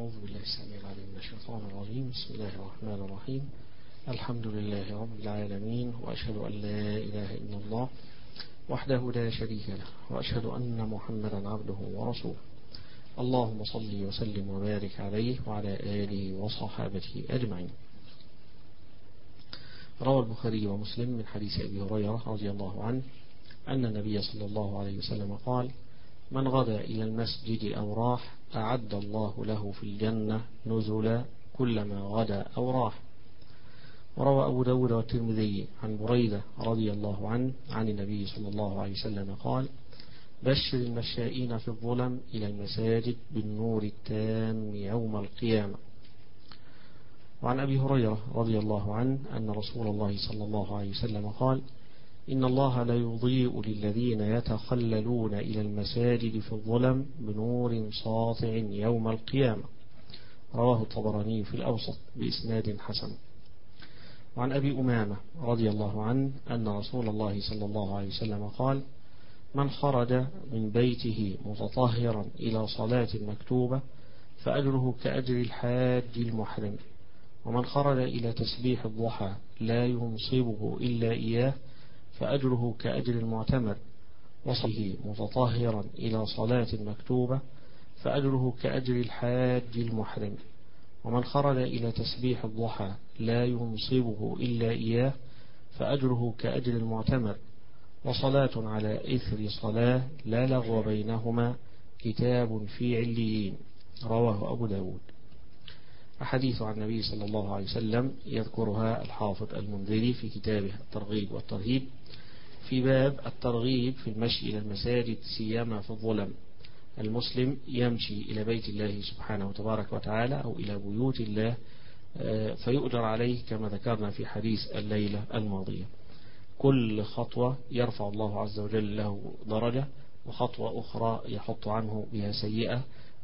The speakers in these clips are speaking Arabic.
أعوذ بالله السميع العليم من الشيطان الرجيم. بسم الله الرحمن الرحيم. الحمد لله رب العالمين، وأشهد أن لا إله إلا الله وحده لا شريك له، وأشهد أن محمدا عبده ورسوله. اللهم صل وسلم وبارك عليه وعلى آله وصحابته أجمعين. روى البخاري ومسلم من حديث أبي هريرة رضي الله عنه أن النبي صلى الله عليه وسلم قال: من غدا إلى المسجد أو راح أعد الله له في الجنة نزلا كلما غدا أو راح. وروى أبو داود والترمذي عن بريدة رضي الله عنه عن النبي صلى الله عليه وسلم قال: بشر المشائين في الظلم إلى المساجد بالنور التام يوم القيامة. وعن أبي هريرة رضي الله عنه أن رسول الله صلى الله عليه وسلم قال: إن الله لا يضيء للذين يتخللون إلى المساجد في الظلم بنور ساطع يوم القيامة. رواه الطبراني في الأوسط بإسناد حسن. وعن أبي أمامة رضي الله عنه أن رسول الله صلى الله عليه وسلم قال: من خرج من بيته متطهرا إلى صلاة مكتوبة فأجره كأجر الحاج المحرم، ومن خرج إلى تسبيح الضحى لا ينصبه إلا إياه فأجره كأجر المعتمر، وصله متطهرا إلى صلاة مكتوبة فأجره كأجر الحاج المحرم، ومن خرج إلى تسبيح الضحى لا ينصبه إلا إياه فأجره كأجر المعتمر، وصلاة على إثر صلاة لا لغو بينهما كتاب في عليين. رواه أبو داود. أحاديث عن النبي صلى الله عليه وسلم يذكرها الحافظ المنذري في كتابه الترغيب والترهيب في باب الترغيب في المشي إلى المساجد سيما في الظلم. المسلم يمشي إلى بيت الله سبحانه وتبارك وتعالى أو إلى بيوت الله فيؤجر عليه كما ذكرنا في حديث الليلة الماضية. كل خطوة يرفع الله عز وجل له درجة، وخطوة أخرى يحط عنه بها سيئة.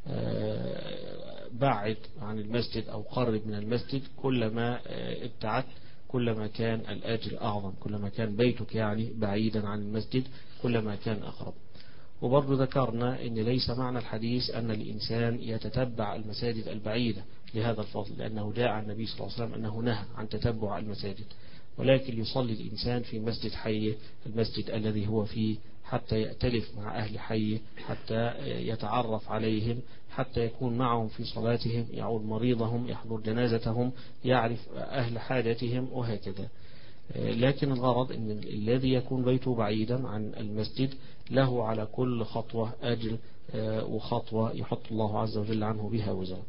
بعد عن المسجد أو قرب من المسجد كلما ابتعدت كلما كان الأجر أعظم، كلما كان بيتك يعني بعيدا عن المسجد كلما كان أقرب. وبرضو ذكرنا أن ليس معنى الحديث أن الإنسان يتتبع المساجد البعيدة لهذا الفضل، لأنه جاء عن النبي صلى الله عليه وسلم أنه نهى عن تتبع المساجد، ولكن يصلي الإنسان في مسجد حيه، المسجد الذي هو فيه، حتى يأتلف مع أهل حيه، حتى يتعرف عليهم، حتى يكون معهم في صلاتهم، يعود مريضهم، يحضر جنازتهم، يعرف أهل حاجتهم، وهكذا. لكن الغرض أن الذي يكون بيته بعيدا عن المسجد له على كل خطوة أجر، وخطوة يحط الله عز وجل عنه بها وزرا.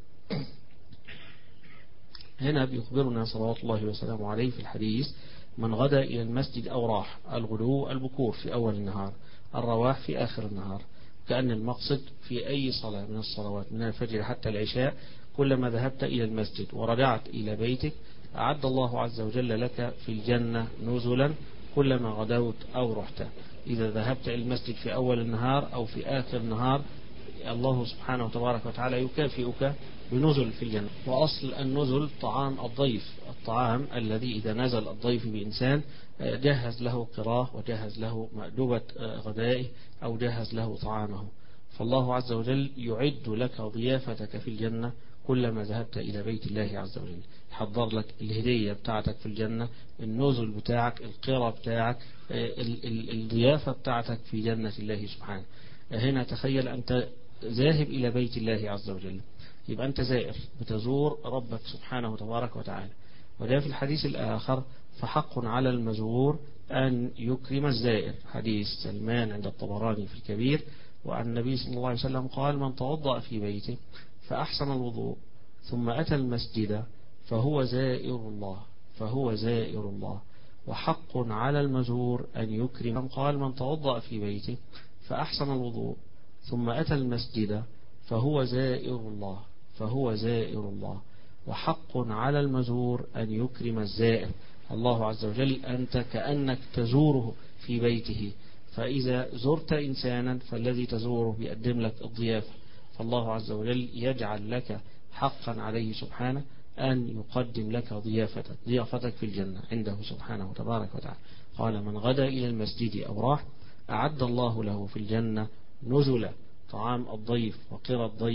هنا بيخبرنا صلوات الله وسلامه عليه في الحديث: من غدا إلى المسجد أو راح. الغدو البكور في أول النهار، الرواح في آخر النهار. كأن المقصد في أي صلاة من الصلوات من الفجر حتى العشاء كلما ذهبت إلى المسجد ورجعت إلى بيتك أعد الله عز وجل لك في الجنة نزلا كلما غدوت أو رحت. إذا ذهبت إلى المسجد في أول النهار أو في آخر النهار الله سبحانه وتبارك وتعالى يكافئك بنزل في الجنة. وأصل النزل طعام الضيف، الطعام الذي إذا نزل الضيف بإنسان جهز له قراه وجهز له مأدبة غدائه أو جهز له طعامه، فالله عز وجل يعد لك ضيافتك في الجنة كلما ذهبت إلى بيت الله عز وجل. يحضر لك الهدية بتاعتك في الجنة، النزل بتاعك، القرى بتاعك، الضيافة بتاعتك في جنة الله سبحانه. هنا تخيل أنت ذاهب إلى بيت الله عز وجل، يبقى أنت زائر بتزور ربك سبحانه وتبارك وتعالى. وده في الحديث الآخر: فحق على المزور أن يكرم الزائر، حديث سلمان عند الطبراني في الكبير. وعن النبي صلى الله عليه وسلم قال: من توضأ في بيته فأحسن الوضوء ثم أتى المسجد فهو زائر الله، فهو زائر الله، وحق على المزور أن يكرم. قال: من توضأ في بيته فأحسن الوضوء ثم أتى المسجد فهو زائر الله، فهو زائر الله، وحق على المزور أن يكرم الزائر. الله عز وجل أنت كأنك تزوره في بيته، فإذا زرت إنسانا فالذي تزوره بيقدم لك الضيافة، فالله عز وجل يجعل لك حقا عليه سبحانه أن يقدم لك ضيافتك في الجنة عنده سبحانه وتبارك وتعالى. قال: من غدا إلى المسجد أو راح أعد الله له في الجنة نزلا، طعام الضيف وقرى الضيف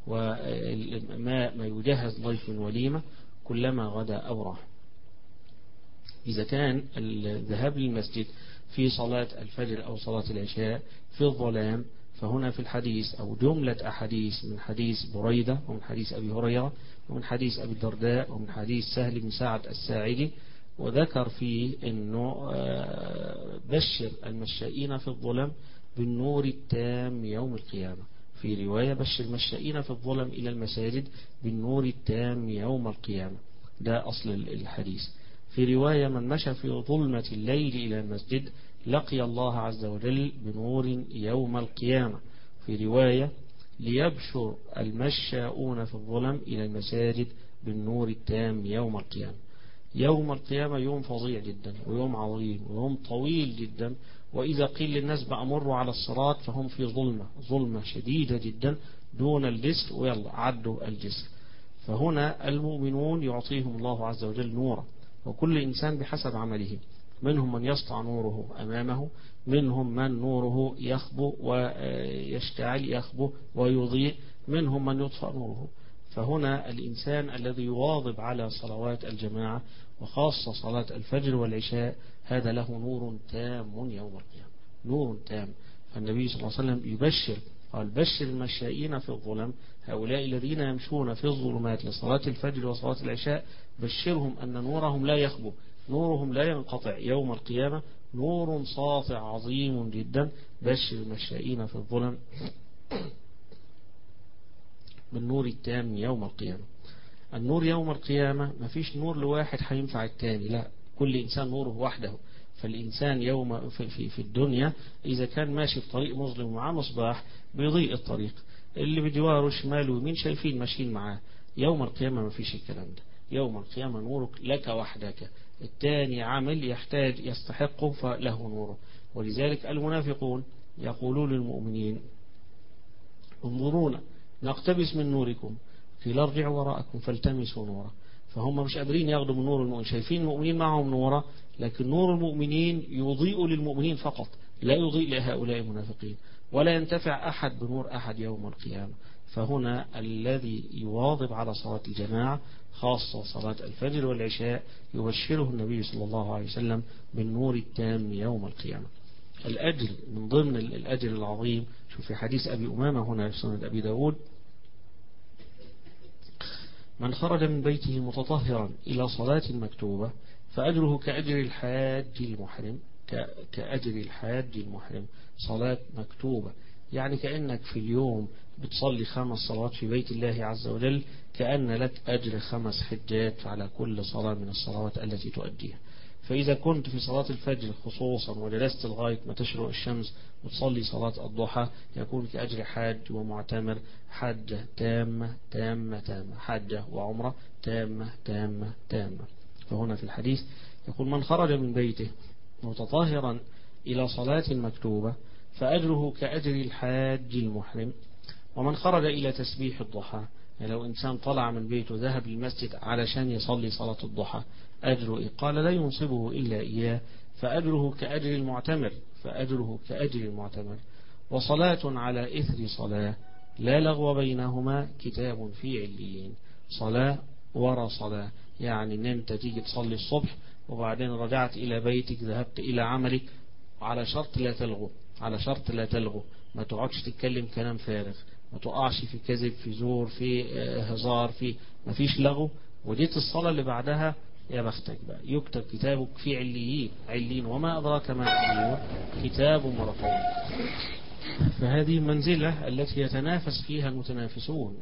وما يجهز ضيف من وليمة كلما غدا أو راح. إذا كان الذهاب للمسجد في صلاة الفجر أو صلاة العشاء في الظلام، فهنا في الحديث أو جملة أحاديث من حديث بريدة ومن حديث أبي هريرة ومن حديث أبي الدرداء ومن حديث سهل بن سعد الساعدي، وذكر فيه أنه بشر المشائين في الظلم بالنور التام يوم القيامة. في رواية بشر المشائين في الظلم إلى المساجد بالنور التام يوم القيامة، ده أصل الحديث. في رواية من مشى في ظلمة الليل إلى المسجد لقي الله عز وجل بنور يوم القيامة. في رواية ليبشر المشاؤون في الظلم إلى المساجد بالنور التام يوم القيامة. يوم القيامة يوم فظيع جدا ويوم عظيم ويوم طويل جدا، وإذا قيل للناس بأمروا على الصراط فهم في ظلمة شديدة جدا دون الجسر، ويلا عدوا الجسر. فهنا المؤمنون يعطيهم الله عز وجل نورا، وكل إنسان بحسب عمله، منهم من يسطع نوره أمامه، منهم من نوره يخبو ويشتعل يخبو ويضيء، منهم من يطفأ نوره. فهنا الإنسان الذي يواظب على صلوات الجماعة وخاصة صلاة الفجر والعشاء هذا له نور تام يوم القيامة، نور تام. فالنبي صلى الله عليه وسلم يبشر، قال بشر المشائين في الظلم، هؤلاء الذين يمشون في الظلمات لصلاة الفجر وصلاة العشاء بشرهم أن نورهم لا يخبو، نورهم لا ينقطع يوم القيامة، نور ساطع عظيم جدا. بشر المشائين في الظلم بالنور التام يوم القيامة. النور يوم القيامة ما فيش نور لواحد هينفع التاني، لا، كل إنسان نوره وحده. فالإنسان يوم في الدنيا إذا كان ماشي في طريق مظلم ومعاه مصباح بيضيء الطريق، اللي بجواره شمال ويمين شايفين ماشيين معاه. يوم القيامة ما فيش الكلام ده، يوم القيامة نورك لك وحدك، التاني عمل يحتاج يستحقه فله نوره. ولذلك المنافقون يقولون للمؤمنين انظرونا نقتبس من نوركم، قيل ارجعوا وراءكم فالتمسوا نورا. فهم مش قادرين ياخدوا من نور المؤمنين، شايفين المؤمنين معهم نورا، لكن نور المؤمنين يضيء للمؤمنين فقط، لا يضيء لهؤلاء المنافقين، ولا ينتفع أحد بنور أحد يوم القيامة. فهنا الذي يواظب على صلاة الجماعة خاصة صلاة الفجر والعشاء يبشره النبي صلى الله عليه وسلم بالنور التام يوم القيامة. الأجر من ضمن الأجر العظيم، شوف في حديث أبي أمامة هنا في سنن أبي داود: من خرج من بيته متطهرا إلى صلاة مكتوبة فأجره كأجر الحاج المحرم، كأجر الحاج المحرم. صلاة مكتوبة يعني كأنك في اليوم بتصلي 5 صلوات في بيت الله عز وجل، كأن لك أجر 5 حجات على كل صلاة من الصلوات التي تؤديها. فإذا كنت في صلاة الفجر خصوصا وجلست لغاية ما تشرق الشمس وتصلي صلاة الضحى يكون كأجر حاج ومعتمر، حجة تامة تامة تامة، حجة وعمرة تامة تامة تامة. فهنا في الحديث يقول من خرج من بيته متطهرا إلى صلاة مكتوبة فأجره كأجر الحاج المحرم. ومن خرج إلى تسبيح الضحى، يعني لو إنسان طلع من بيته ذهب للمسجد علشان يصلي صلاة الضحى أجره إيه؟ قال لا ينصبه إلا إياه فأجره كأجر المعتمر، فأجره كأجر المعتمر. وصلاة على إثر صلاة لا لغو بينهما كتاب في عليين. صلاة ورا صلاة، يعني ان انت تيجي تصلي الصبح وبعدين رجعت إلى بيتك ذهبت إلى عملك، على شرط لا تلغو، على شرط لا تلغو، ما تقعدش تتكلم كلام فارغ، ما تقعش في كذب في زور في هزار، في ما فيش لغو. وديت الصلاة اللي بعدها يا بختك بقى يكتب كتابك في عليين. عليين وما أدراك ما عليون، كتاب مرقوم. فهذه المنزلة التي يتنافس فيها المتنافسون.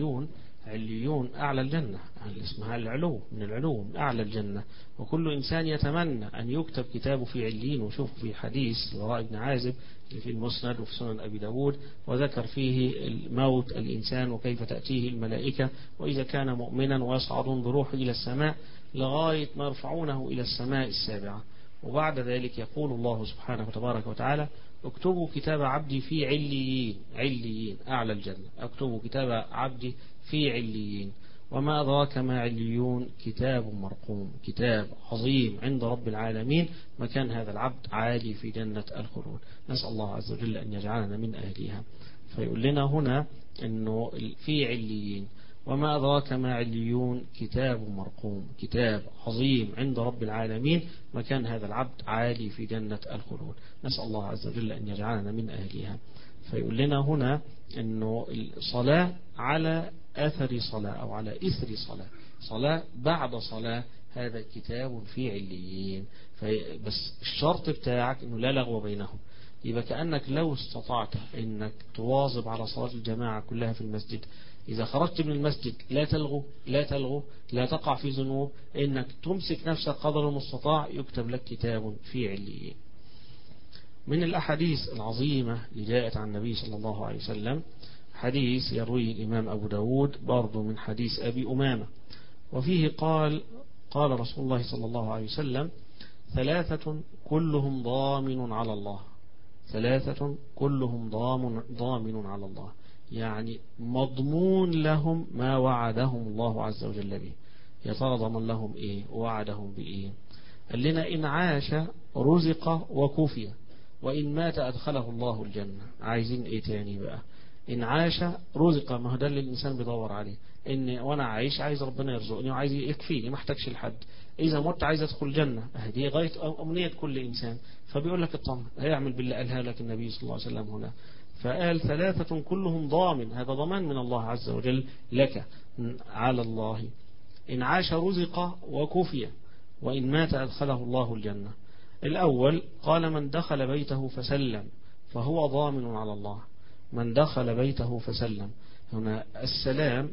عليون أعلى الجنة، اسمها العلو، من العلو من أعلى الجنة، وكل إنسان يتمنى أن يكتب كتابه في عليين. وشوف في حديث البراء بن عازب في المسند وفي سنن أبي داود وذكر فيه الموت الإنسان وكيف تأتيه الملائكة، وإذا كان مؤمنا ويصعدون بروحه إلى السماء لغاية ما يرفعونه إلى السماء السابعة، وبعد ذلك يقول الله سبحانه وتبارك وتعالى اكتبوا كتاب عبدي في عليين. عليين أعلى الجنة، اكتبوا كتاب عبدي في عليين. وما أدراك ما عليون، كتاب مرقوم، كتاب عظيم عند رب العالمين، مكان هذا العبد عالي في جنة الخلود. نسأل الله عز وجل أن يجعلنا من أهلها. فيقول لنا هنا أنه في عليين. وما أدراك ما عليون؟ كتاب مرقوم، كتاب عظيم عند رب العالمين، مكان هذا العبد عالي في جنة الخلود. نسأل الله عز وجل أن يجعلنا من أهلها. فيقول لنا هنا أنه الصلاة على أثر صلاة أو على إثر صلاة، صلاة بعد صلاة، هذا كتاب في عليين. بس الشرط بتاعك أنه لا لغو بينهم. يبقى كأنك لو استطعت أنك تواظب على صلاة الجماعة كلها في المسجد، إذا خرجت من المسجد لا تلغو، لا تقع في ذنوب، إنك تمسك نفسك قدر المستطاع، يكتب لك كتاب في عليين. من الأحاديث العظيمة اللي جاءت عن النبي صلى الله عليه وسلم حديث يرويه الإمام أبو داود برضو من حديث أبي أمامة، وفيه قال رسول الله صلى الله عليه وسلم: ثلاثة كلهم ضامن على الله، ثلاثة كلهم ضامن على الله، يعني مضمون لهم ما وعدهم الله عز وجل به. يا ترى ضمن لهم إيه ووعدهم بإيه؟ قال لنا: إن عاش رزق وكفي، وإن مات أدخله الله الجنة. عايزين إيه تاني بقى؟ إن عاش رزق، ما هو ده اللي الإنسان بيدور عليه، إن وأنا عايش عايز ربنا يرزقني وعايز يكفيني، ما احتاجش لحد. إذا مت عايز أدخل الجنة، دي غاية أمنية كل إنسان. فبيقول لك اطمن، هيعمل بالله قالها لك النبي صلى الله عليه وسلم هنا. فقال: ثلاثة كلهم ضامن، هذا ضمان من الله عز وجل لك على الله. إن عاش رزق وكفي، وإن مات أدخله الله الجنة. الأول قال: من دخل بيته فسلم فهو ضامن على الله. من دخل بيته فسلم، هنا السلام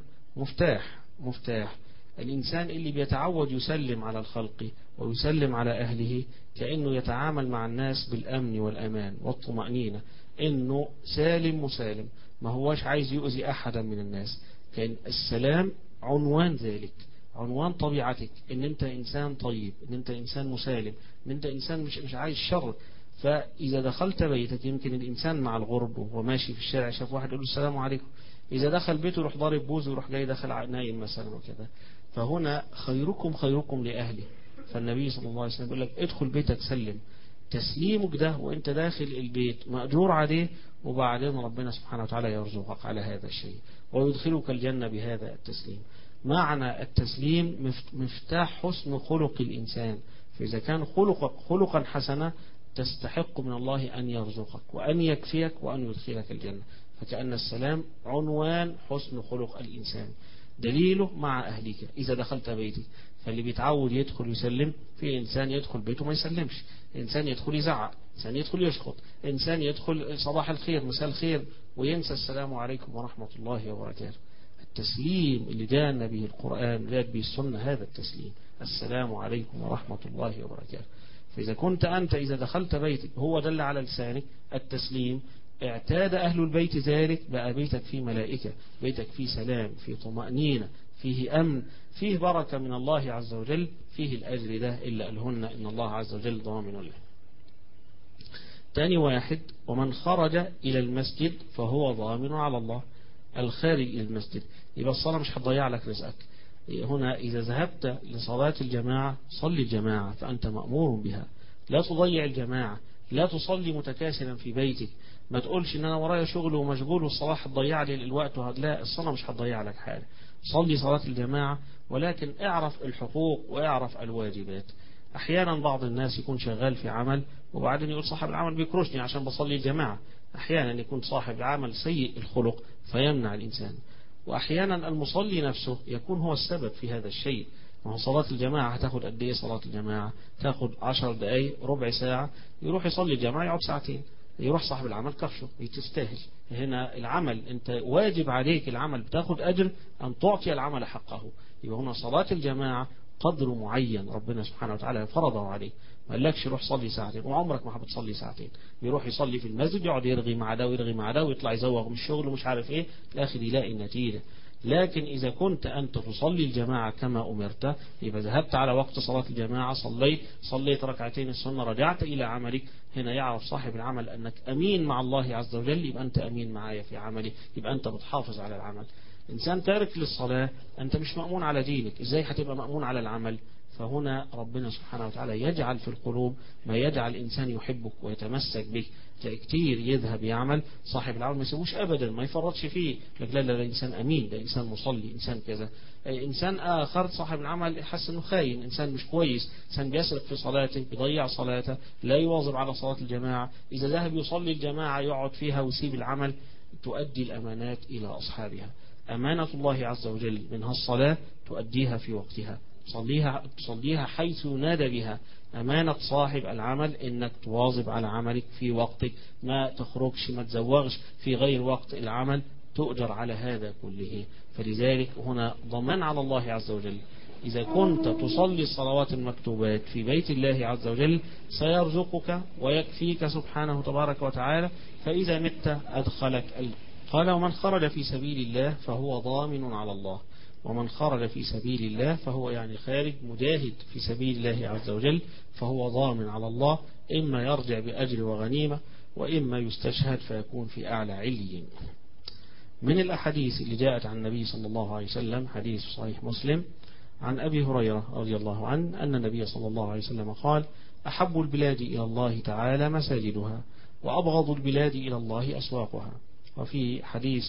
مفتاح الإنسان اللي بيتعود يسلم على الخلق ويسلم على أهله، كأنه يتعامل مع الناس بالأمن والأمان والطمأنينة، إنه سالم مسالم، ما هوش عايز يؤذي أحدا من الناس. كأن السلام عنوان ذلك، عنوان طبيعتك، إن أنت إنسان طيب، إن أنت إنسان مسالم، إن أنت إنسان مش عايز شر. فإذا دخلت بيتك، يمكن الإنسان مع الغرب وهو ماشي في الشارع شاف واحد يقول له السلام عليكم، إذا دخل بيته يروح ضارب بوزه ويروح جاي داخل نايم مثلا وكذا. فهنا خيركم لأهله. فالنبي صلى الله عليه وسلم يقول لك: ادخل بيتك سلم. تسليمك ده وانت داخل البيت مأجور عليه، وبعدين ربنا سبحانه وتعالى يرزقك على هذا الشيء ويدخلك الجنة بهذا التسليم. معنى التسليم مفتاح حسن خلق الإنسان. فإذا كان خلقك خلقا حسنا، تستحق من الله أن يرزقك وأن يكفيك وأن يدخلك الجنة. فكأن السلام عنوان حسن خلق الإنسان. دليله مع أهلك، إذا دخلت بيتك، فاللي بيتعود يدخل يسلم، في إنسان يدخل بيته ما يسلمش، إنسان يدخل يزعق، إنسان يدخل يشخط، إنسان يدخل صباح الخير مساء الخير وينسى السلام عليكم ورحمة الله وبركاته. التسليم اللي جاءنا به القرآن جاءت به السنة، هذا التسليم: السلام عليكم ورحمة الله وبركاته. فإذا كنت أنت إذا دخلت بيتك هو دل على لسانك التسليم، اعتاد أهل البيت ذلك، بقى بيتك فيه ملائكة، بيتك فيه سلام، فيه طمأنينة، فيه أمن، فيه بركة من الله عز وجل، فيه الأجر ده إلا قالهن إن الله عز وجل ضامن له. تاني واحد: ومن خرج إلى المسجد فهو ضامن على الله. الخارج إلى المسجد، يبقى الصلاة مش هتضيع لك رزقك. هنا إذا ذهبت لصلاة الجماعة صلي الجماعة، فأنت مأمور بها، لا تضيع الجماعة، لا تصلي متكاسلا في بيتك. ما تقولش ان انا ورايا شغل ومشغول والصلاة هتضيع لي الوقت لا، الصلاة مش هتضيع لك حاجة. صلي صلاة الجماعة، ولكن اعرف الحقوق واعرف الواجبات. احيانا بعض الناس يكون شغال في عمل وبعدين يقول صاحب العمل بيكرشني عشان بصلي الجماعة. احيانا يكون صاحب العمل سيء الخلق فيمنع الانسان، واحيانا المصلي نفسه يكون هو السبب في هذا الشيء. ما هو صلاة الجماعة هتاخد قد ايه؟ صلاة الجماعة تاخد 10 دقايق ربع ساعة، يروح يصلي الجماعة يقعد ساعتين، يروح صاحب العمل كفشه، تستاهل. هنا العمل انت واجب عليك، العمل بتاخد اجر ان تعطي العمل حقه. يبقى هنا صلاة الجماعة قدر معين ربنا سبحانه وتعالى فرضه عليه، ما قالكش روح صلي ساعتين، وعمرك ما هتصلي ساعتين. بيروح يصلي في المسجد يقعد يرغي مع ده ويرغي مع ده ويطلع يزوغ من الشغل ومش عارف ايه، في الاخر يلاقي النتيجة. لكن إذا كنت أنت تصلي الجماعة كما أمرت، يبقى ذهبت على وقت صلاة الجماعة، صليت ركعتين السنة، رجعت إلى عملك، هنا يعرف صاحب العمل أنك أمين مع الله عز وجل، يبقى أنت أمين معايا في عملي، يبقى أنت بتحافظ على العمل. إنسان تارك للصلاة أنت مش مأمون على دينك، إزاي هتبقى مأمون على العمل؟ فهنا ربنا سبحانه وتعالى يجعل في القلوب ما يجعل الإنسان يحبك ويتمسك بك. كتير يذهب يعمل، صاحب العمل ما يسيبوش أبدا، ما يفرطش فيه، لك لا لا ده إنسان أمين، ده إنسان مصلي، إنسان كذا. إنسان آخر صاحب العمل يحس إنه خاين، إنسان مش كويس، إنسان بيسرق في صلاته، بيضيع صلاته، لا يواظب على صلاة الجماعة، إذا ذهب يصلي الجماعة يقعد فيها ويسيب العمل. تؤدي الأمانات إلى أصحابها. أمانة الله عز وجل منها الصلاة، تؤديها في وقتها، تصليها حيث ينادى بها. أمانة صاحب العمل إنك تواظب على عملك في وقتك، ما تخرجش، ما تزوغش في غير وقت العمل، تؤجر على هذا كله. فلذلك هنا ضمان على الله عز وجل، إذا كنت تصلي الصلوات المكتوبات في بيت الله عز وجل سيرزقك ويكفيك سبحانه تبارك وتعالى، فإذا مت أدخلك قال ومن خرج في سبيل الله فهو ضامن على الله. ومن خرج في سبيل الله فهو يعني خارج مجاهد في سبيل الله عز وجل، فهو ضامن على الله، إما يرجع بأجر وغنيمة، وإما يستشهد فيكون في أعلى عليين. من الأحاديث اللي جاءت عن النبي صلى الله عليه وسلم حديث صحيح مسلم عن أبي هريرة رضي الله عنه أن النبي صلى الله عليه وسلم قال: أحب البلاد إلى الله تعالى مساجدها، وأبغض البلاد إلى الله أسواقها. وفي حديث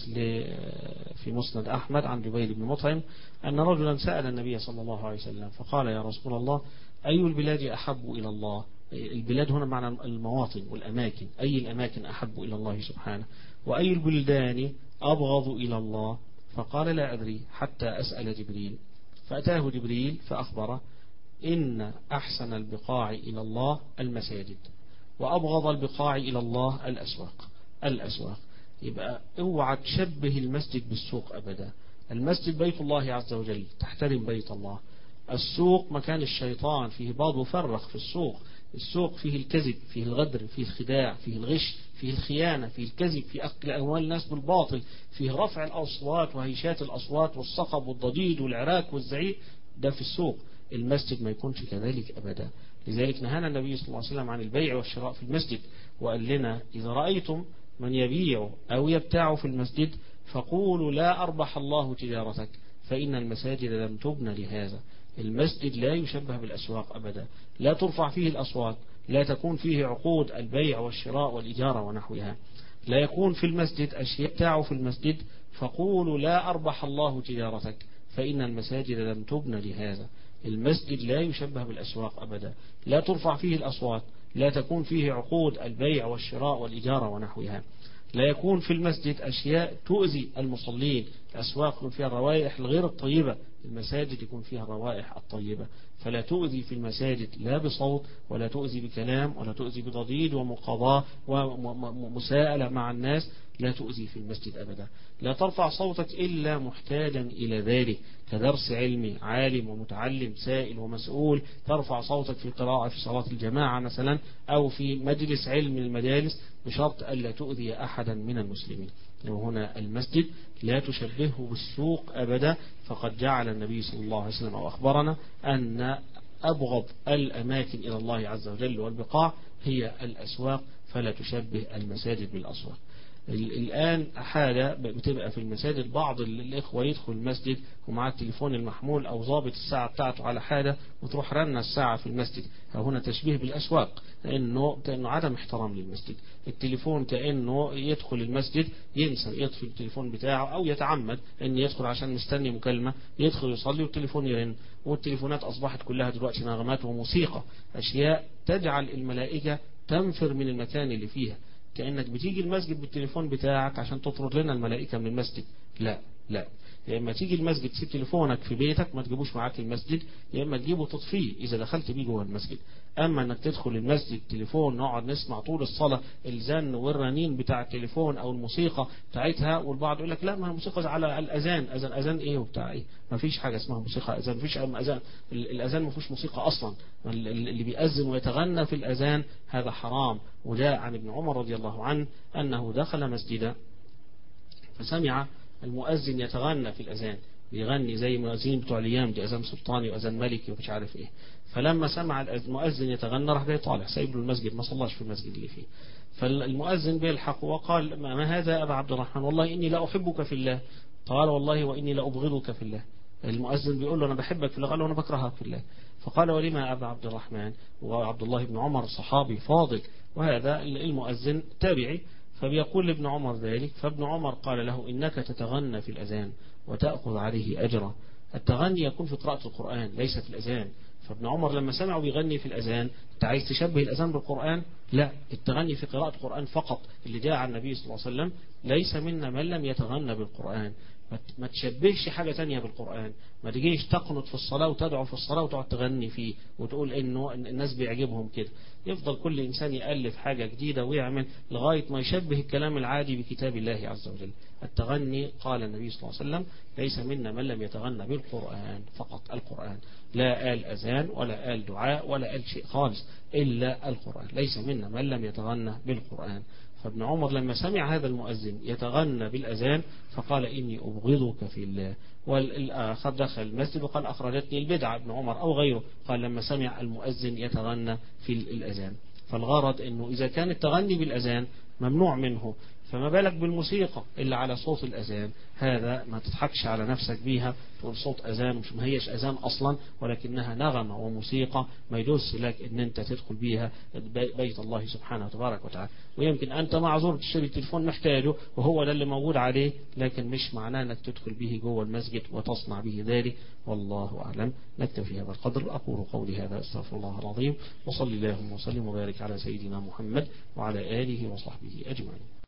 في مسند أحمد عن جبير بن مطعم أن رجلا سأل النبي صلى الله عليه وسلم فقال: يا رسول الله، أي البلاد أحب إلى الله؟ البلاد هنا معنى المواطن والأماكن، أي الأماكن أحب إلى الله سبحانه؟ وأي البلدان أبغض إلى الله؟ فقال: لا أدري حتى أسأل جبريل. فأتاه جبريل فأخبره: إن أحسن البقاع إلى الله المساجد، وأبغض البقاع إلى الله الأسواق. يبقى اوعى تشبه المسجد بالسوق أبدا. المسجد بيت الله عز وجل، تحترم بيت الله. السوق مكان الشيطان، فيه بعض مفرخ في السوق. السوق فيه الكذب، فيه الغدر، فيه الخداع، فيه الغش، فيه الخيانة، فيه الكذب، فيه أكل أموال الناس بالباطل، فيه رفع الأصوات وهيشات الأصوات والصخب والضجيج والعراك والزعيق، ده في السوق. المسجد ما يكونش كذلك أبدا. لذلك نهانا النبي صلى الله عليه وسلم عن البيع والشراء في المسجد، وقال لنا: إذا رأيتم من يبيع أو يبتاع في المسجد فقولوا لا أربح الله تجارتك، فإن المساجد لم تبنى لهذا. المسجد لا يشبه بالأسواق أبدا، لا ترفع فيه الأصوات، لا تكون فيه عقود البيع والشراء والإجارة ونحوها، لا يكون في المسجد أشياء تبتاع في المسجد فقولوا لا أربح الله تجارتك، فإن المساجد لم تبنى لهذا. المسجد لا يشبه بالأسواق أبدا، لا ترفع فيه الأصوات، لا تكون فيه عقود البيع والشراء والإجارة ونحوها، لا يكون في المسجد أشياء تؤذي المصلين. الأسواق يكون فيها الروائح الغير الطيبة، المساجد يكون فيها الروائح الطيبة. فلا تؤذي في المساجد لا بصوت، ولا تؤذي بكلام، ولا تؤذي بضجيج ومقاضاة ومساءلة مع الناس، لا تؤذي في المسجد أبدا. لا ترفع صوتك إلا محتاجا إلى ذلك، كدرس علمي، عالم ومتعلم سائل ومسؤول، ترفع صوتك في قراءة في صلاة الجماعة مثلا، أو في مجلس علم من المجالس، بشرط ألا تؤذي أحدا من المسلمين. وهنا المسجد لا تشبهه بالسوق أبدا، فقد جعل النبي صلى الله عليه وسلم أخبرنا أن أبغض الأماكن إلى الله عز وجل والبقاع هي الأسواق، فلا تشبه المساجد بالأسواق. الآن حالة بتبقى في المساجد بعض الإخوة يدخل المسجد ومعاه التليفون المحمول أو ضابط الساعة بتاعته على حالة وتروح رنة الساعة في المسجد. هنا تشبيه بالأسواق، كأنه عدم احترام للمسجد. التليفون كأنه يدخل المسجد ينسى يطفي التليفون بتاعه، أو يتعمد أن يدخل عشان مستني مكالمة، يدخل يصلي والتليفون يرن. والتليفونات أصبحت كلها دلوقتي نغمات وموسيقى، أشياء تجعل الملائكة تنفر من المكان اللي فيها، كأنك بتيجي المسجد بالتليفون بتاعك عشان تطرد لنا الملائكة من المسجد. لا لا، يا إما تيجي المسجد تسيب تليفونك في بيتك ما تجيبوش معاك المسجد، يا إما تجيبه تطفيه إذا دخلت بيه جوه المسجد. أما أنك تدخل المسجد تليفون نقعد نسمع طول الصلاة الزن والرنين بتاع التليفون أو الموسيقى بتاعتها، والبعض يقول لك لا، ما الموسيقى على الأذان، أذان إيه وبتاع إيه؟ ما فيش حاجة اسمها موسيقى أذان، ما فيش أذان، الأذان ما فيش موسيقى أصلا. اللي بيأذن ويتغنى في الأذان هذا حرام. وجاء عن ابن عمر رضي الله عنه أنه دخل مسجدا فسمع المؤذن يتغنى في الأذان، بيغني زي المؤذنين بتوع الأيام دي، أذان سلطاني وأذان ملكي ومش عارف إيه. فلما سمع المؤذن يتغنى راح جاي طالع سايب له المسجد، ما صلاش في المسجد اللي فيه. فالمؤذن بيلحق وقال: ما هذا يا أبا عبد الرحمن؟ والله إني لا أحبك في الله. قال: والله وإني لا أبغضك في الله. المؤذن بيقول له: أنا بحبك في الله. قال له: أنا بكرهك في الله. فقال: ولما يا أبا عبد الرحمن؟ وعبد الله بن عمر صحابي فاضل، وهذا المؤذن تابعي، فبيقول لابن عمر ذلك، فابن عمر قال له إنك تتغنى في الأذان وتأخذ عليه أجرا. التغني يكون في قراءة القرآن ليس في الأذان. فابن عمر لما سمعوا بيغني في الأذان، انت عايز تشبه الأذان بالقرآن؟ لا، التغني في قراءة القرآن فقط اللي جاء عن النبي صلى الله عليه وسلم. ليس منا من لم يتغنى بالقرآن. ما تشبهش حاجة تانية بالقرآن، ما تجيش تقنط في الصلاة وتدعو في الصلاة وتقعد تغني فيه وتقول إنه الناس بيعجبهم كده. يفضل كل إنسان يألف حاجة جديدة ويعمل لغاية ما يشبه الكلام العادي بكتاب الله عز وجل. التغني قال النبي صلى الله عليه وسلم ليس منا من لم يتغنى بالقرآن فقط، القرآن، لا قال أذان ولا قال دعاء ولا قال شيء خالص إلا القرآن. ليس منا من لم يتغنى بالقرآن. فابن عمر لما سمع هذا المؤذن يتغنى بالأذان فقال إني أبغضك في الله. والآخر دخل المسجد وقال أخرجتني البدعة، ابن عمر أو غيره قال لما سمع المؤذن يتغنى في الأذان. فالغرض إنه إذا كان التغني بالأذان ممنوع منه، فما بالك بالموسيقى اللي على صوت الأذان؟ هذا ما تضحكش على نفسك بيها تقول صوت أذان، مش ما هيش أذان أصلا ولكنها نغمة وموسيقى، ما يجوز لك إن أنت تدخل بيها بيت الله سبحانه وتبارك وتعالى. ويمكن أنت معذور تشتري تليفون محتاجه وهو ده اللي موجود عليه، لكن مش معناه أنك تدخل به جوه المسجد وتصنع به ذلك. والله أعلم. نكتفي هذا القدر. أقول قولي هذا أستغفر الله العظيم، وصلي اللهم وسلم وبارك على سيدنا محمد وعلى آله وصحبه أجمعين.